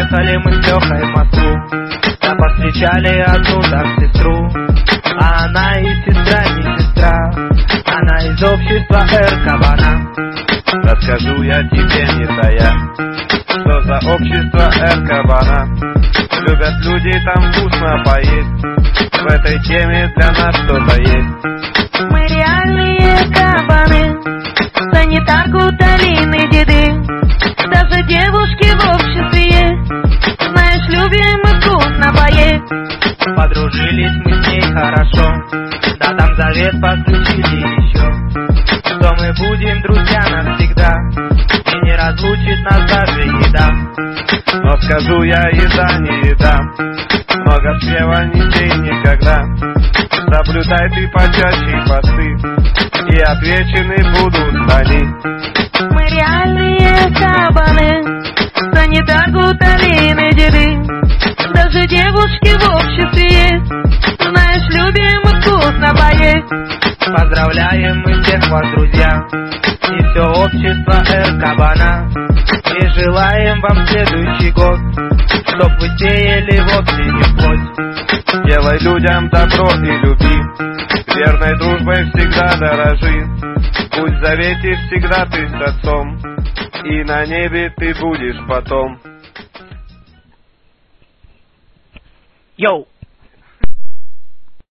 Ехали мы с Лехой в Москву, да повстречали одну там сестру. А она и сестра, не сестра, она из общества Р-Кабана. Расскажу я тебе, не тая, что за общество Р-Кабана. Любят люди там вкусно поесть, в этой теме для нас что-то есть. Мы реальные кабаны, санитарку Талины деды. Даже девушки в обществе есть, знаешь, любим мы вкусно поесть. Подружились мы с ней хорошо, да там завет подключили еще, что мы будем друзья навсегда, и не разлучит нас даже еда. Но скажу я, еда не еда, много слева не пей никогда. Соблюдай ты почаще посты, и отвечены будут они. Мы реальные кабаны, санитарку Талины деды. Даже девушки в обществе есть, знаешь, любим мы вкусно поесть. Поздравляем мы всех вас, друзья, и все общество Р-Кабана, и желаем вам следующий год, чтоб вы сеяли вовсе не вплоть. Делай людям добро и люби, верной дружбой всегда дорожи. Будь в завете всегда ты с отцом, и на небе ты будешь потом. Йоу!